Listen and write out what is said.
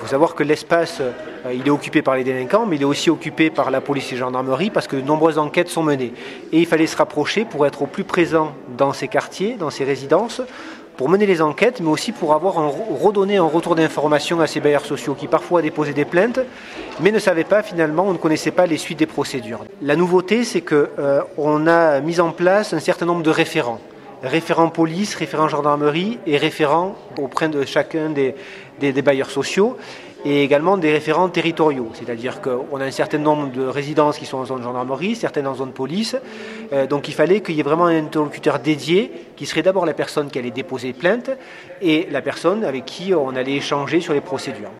faut savoir que l'espace, il est occupé par les délinquants, mais il est aussi occupé par la police et la gendarmerie parce que de nombreuses enquêtes sont menées. Et il fallait se rapprocher pour être au plus présent dans ces quartiers, dans ces résidences, pour mener les enquêtes, mais aussi pour redonner un retour d'information à ces bailleurs sociaux qui parfois déposaient des plaintes, mais ne savaient pas finalement, on ne connaissait pas les suites des procédures. La nouveauté, c'est qu'on a mis en place un certain nombre de référents. Référents police, référents gendarmerie et référents auprès de chacun des bailleurs sociaux et également des référents territoriaux. C'est-à-dire qu'on a un certain nombre de résidences qui sont en zone gendarmerie, certaines en zone police. Donc il fallait qu'il y ait vraiment un interlocuteur dédié qui serait d'abord la personne qui allait déposer plainte et la personne avec qui on allait échanger sur les procédures.